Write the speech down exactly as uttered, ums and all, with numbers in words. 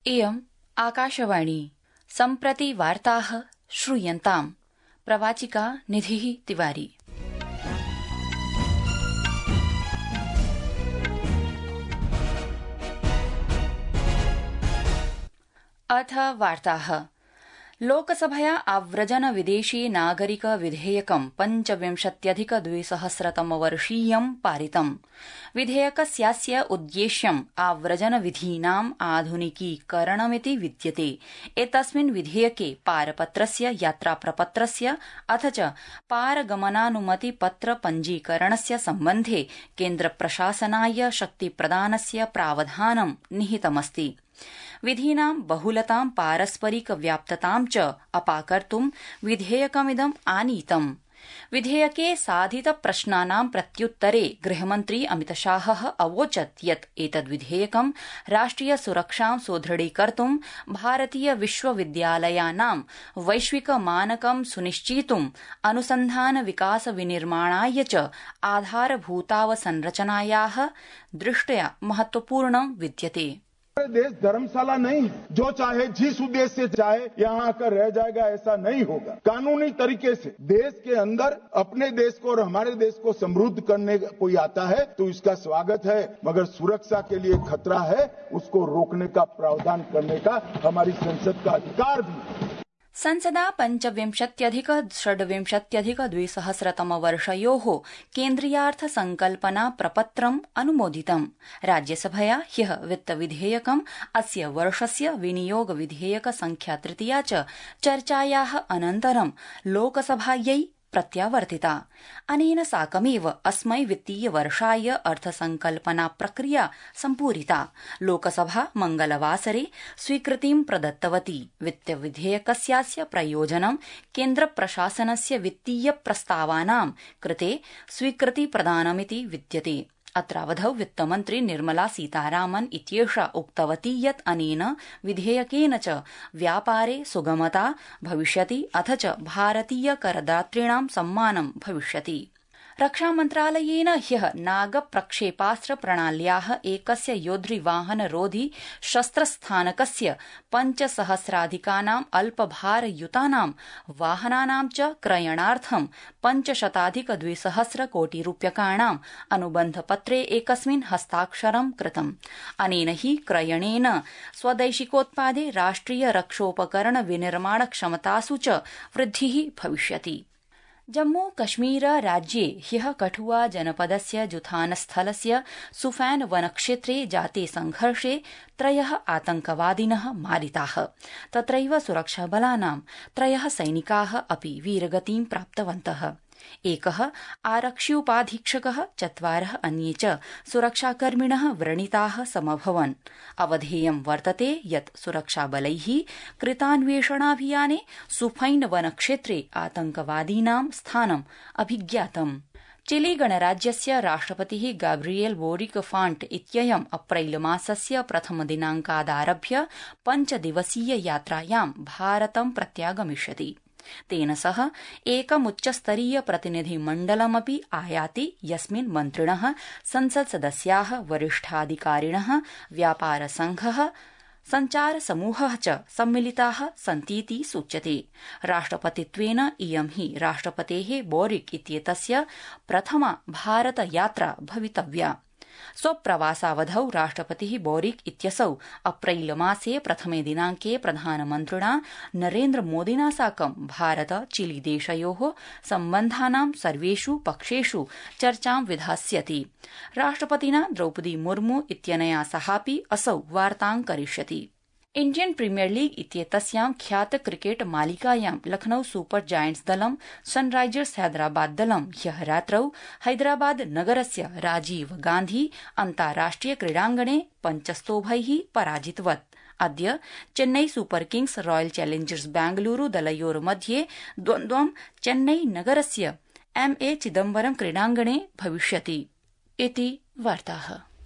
इयम् आकाशवाणी सम्प्रति वार्ताः श्रूयन्ताम्। प्रवाचिका निधिः तिवारी। अथ वार्ताः। लोकसभया आव्रजन विदेशी नागरिक विधेयकं पञ्चविंशत्यधिक द्विसहस्रतमवर्षीयं पारितम्। विधेयकस्यास्य उद्देश्यम् आव्रजन विधीनाम् आधुनिकीकरणमिति विद्यते। एतस्मिन् विधेयके पारपत्रस्य यात्राप्रपत्रस्य अथ च पारगमनानुमतिपत्र पञ्जीकरणस्य सम्बन्धे केन्द्रप्रशासनाय शक्तिप्रदानस्य प्रावधानं निहितमस्ति। विधीनां बहुलतां पारस्परिक व्याप्ततां च अपाकर्तुं विधेयकमिदम् आनीतम्। विधेयके साधित प्रश्नानां प्रत्युत्तरे गृहमन्त्री अमितशाहः अवोचत् यत् एतद्विधेयकं राष्ट्रिय सुरक्षां सुदृढीकर्तुं भारतीय विश्वविद्यालयानां वैश्विक मानकं सुनिश्चेतुं अनुसन्धान विकास विनिर्माणाय च आधारभूतावसंरचनायाः दृष्ट्या महत्वपूर्णं विद्यते। देश धर्मशाला नहीं, जो चाहे जिस उद्देश्य से चाहे यहाँ आकर रह जाएगा, ऐसा नहीं होगा। कानूनी तरीके से देश के अंदर अपने देश को और हमारे देश को समृद्ध करने कोई आता है तो इसका स्वागत है, मगर सुरक्षा के लिए खतरा है उसको रोकने का प्रावधान करने का हमारी संसद का अधिकार भी। संसदा पञ्चविंशत्यधिक षड्विंशत्यधिक द्विसहस्रतमवर्षयोः केन्द्रीयार्थ संकल्पना प्रपत्रम् अनुमोदितम्। राज्यसभया ह्यः वित्तविधेयकम् अस्य वर्षस्य विनियोग विधेयक संख्या तृतीया च चर्चायाः अनन्तरं लोकसभायै प्रत्यावर्तिता। अनेन साकमेव अस्मै वित्तीयवर्षाय अर्थसंकल्पना प्रक्रिया सम्पूरिता। लोकसभा मंगलवासरे स्वीकृतिं प्रदत्तवती। वित्तविधेयकस्यास्य प्रयोजनं केन्द्रप्रशासनस्य वित्तीय प्रस्तावानां कृते स्वीकृतिप्रदानमिति विद्यते। अत्रावधौ वित्तमन्त्री निर्मला सीतारामन् इत्येषा उक्तवती यत् अनेन विधेयकेन च व्यापारे सुगमता भविष्यति अथ च भारतीय करदातॄणां सम्मानं भविष्यति। रक्षामन्त्रालयेन ह्यः नाग प्रक्षेपास्त्र प्रणाल्याः एकस्य योद्धृवाहनरोधि शस्त्रस्थानकस्य पञ्चसहस्राधिकानाम् अल्पभारयुतानां वाहनानां च क्रयणार्थं पञ्चशताधिक द्विसहस्र कोटि रूप्यकाणाम् अनुबन्धपत्रे एकस्मिन् हस्ताक्षरं कृतम्। अनेन हि क्रयणेन स्वदैशिकोत्पादे राष्ट्रिय रक्षोपकरण विनिर्माण क्षमतासु च वृद्धिः भविष्यति। जम्मू कश्मीर राज्ये ह्यः कठुआ जनपदस्य जुथानस्थलस्य सुफैन वनक्षेत्रे जाते संघर्षे त्रयः आतंकवादिनः मारिताः। तत्रैव सुरक्षाबलानां त्रयः सैनिकाः अपि वीरगतिं प्राप्तवन्तः। एकः आरक्ष्यूपाधीक्षकः चत्वारः अन्ये च सुरक्षाकर्मिणः व्रणिताः समभवन्। अवधेयं वर्तते यत् सुरक्षाबलैः कृतान्वेषणाभियाने सुफैन वनक्षेत्रे आतंकवादीनां स्थानम् अभिज्ञातम्। चिली गणराज्यस्य राष्ट्रपतिः गाब्रिएल बोरिक फाण्ट इत्ययम् अप्रैलमासस्य प्रथमदिनाङ्कादारभ्य पञ्चदिवसीय यात्रायां भारतं प्रत्यागमिष्यति। तेन सह एकमुच्चस्तरीय प्रतिनिधिमण्डलमपि आयाति यस्मिन् मन्त्रिणः संसत्सदस्याः वरिष्ठाधिकारिणः व्यापारसंघः संचारसमूहः च सम्मिलिताः सन्तीति सूच्यते। राष्ट्रपतित्वेन इयं हि राष्ट्रपतेः बोरिक इत्येतस्य प्रथमा भारतयात्रा भवितव्या। स्वप्रवासावधौ राष्ट्रपतिः बोरिक इत्यसौ अप्रैलमासे प्रथमे दिनाङ्के प्रधानमन्त्रिणा नरेन्द्र मोदिना साकं भारत चिली देशयोः सम्बन्धानां सर्वेषु पक्षेषु चर्चां विधास्यति। राष्ट्रपतिना द्रौपदी मुर्मू इत्यनया सहापि असौ वार्तां करिष्यति। इण्डियन प्रीमियर लीग इत्येतस्यां ख्यात क्रिकेट मालिकायां लखनऊ सुपर जायंट्स दलं सनराइजर्स हैदराबाद दलं ह्यः रात्रौ हैदराबाद नगरस्य राजीव गांधी अन्ताराष्ट्रिय क्रीडाङ्गणे पञ्चस्तोभैः पराजितवत्। अद्य Chennai super kings royal challengers Bengaluru दलयोर्मध्ये द्वन्द्वं चेन्नई नगरस्य एम ए चिदम्बरम क्रीडाङ्गणे भविष्यति। इति वार्ताः।